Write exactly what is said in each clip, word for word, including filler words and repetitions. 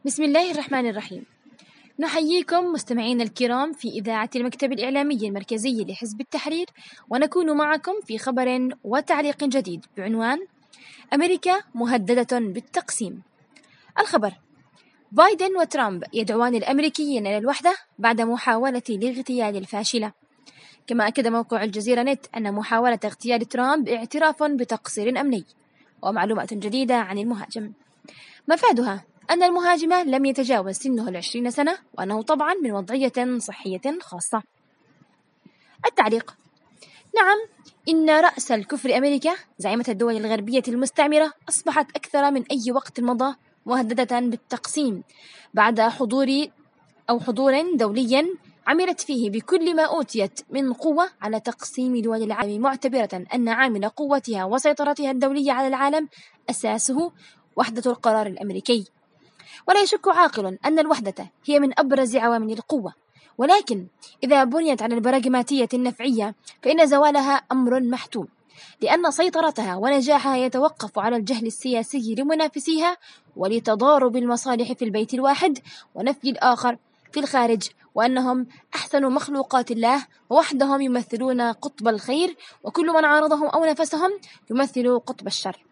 بسم الله الرحمن الرحيم. نحييكم مستمعينا الكرام في إذاعة المكتب الإعلامي المركزي لحزب التحرير، ونكون معكم في خبر وتعليق جديد بعنوان أمريكا مهددة بالتقسيم. الخبر: بايدن وترامب يدعوان الأمريكيين إلى الوحدة بعد محاولة الاغتيال الفاشلة. كما أكد موقع الجزيرة نت أن محاولة اغتيال ترامب اعتراف بتقصير أمني. ومعلومات جديدة عن المهاجم، مفادها أن المهاجم لم يتجاوز سنه العشرين سنة، وأنه طبعا من وضعية صحية خاصة. التعليق: نعم، إن رأس الكفر أمريكا زعيمة الدول الغربية المستعمرة أصبحت أكثر من أي وقت مضى مهددة بالتقسيم بعد حضور أو حضور دولي عملت فيه بكل ما أوتيت من قوة على تقسيم دول العالم، معتبرة أن عامل قوتها وسيطرتها الدولية على العالم أساسه وحدة القرار الأمريكي. ولا يشك عاقل أن الوحدة هي من أبرز عوامل القوة، ولكن إذا بنيت على البراغماتية النفعية فإن زوالها أمر محتوم، لأن سيطرتها ونجاحها يتوقف على الجهل السياسي لمنافسيها ولتضارب المصالح في البيت الواحد ونفي الآخر في الخارج، وأنهم أحسن مخلوقات الله ووحدهم يمثلون قطب الخير، وكل من عارضهم أو نفسهم يمثل قطب الشر.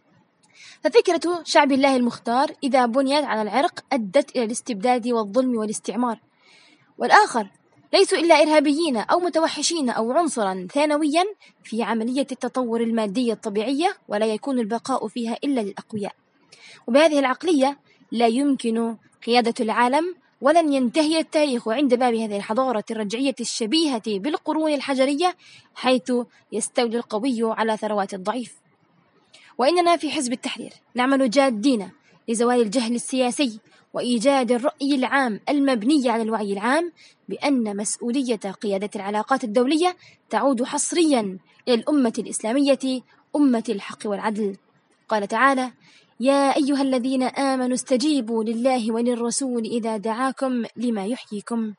ففكرة شعب الله المختار إذا بنيت على العرق أدت إلى الاستبداد والظلم والاستعمار، والآخر ليسوا إلا إرهابيين أو متوحشين أو عنصرا ثانويا في عملية التطور المادي الطبيعية، ولا يكون البقاء فيها إلا للأقوياء. وبهذه العقلية لا يمكن قيادة العالم، ولن ينتهي التاريخ عند باب هذه الحضارة الرجعية الشبيهة بالقرون الحجرية، حيث يستولي القوي على ثروات الضعيف. وإننا في حزب التحرير نعمل جادين لزوال الجهل السياسي وإيجاد الرأي العام المبني على الوعي العام بأن مسؤولية قيادة العلاقات الدولية تعود حصريا إلى الأمة الإسلامية، أمة الحق والعدل. قال تعالى: يا أيها الذين آمنوا استجيبوا لله وللرسول إذا دعاكم لما يحييكم.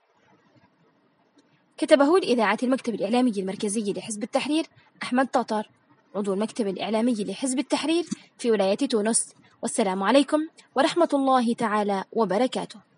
كتبه لإذاعة المكتب الإعلامي المركزي لحزب التحرير أحمد طاطر، عضو المكتب الإعلامي لحزب التحرير في ولاية تونس. والسلام عليكم ورحمة الله تعالى وبركاته.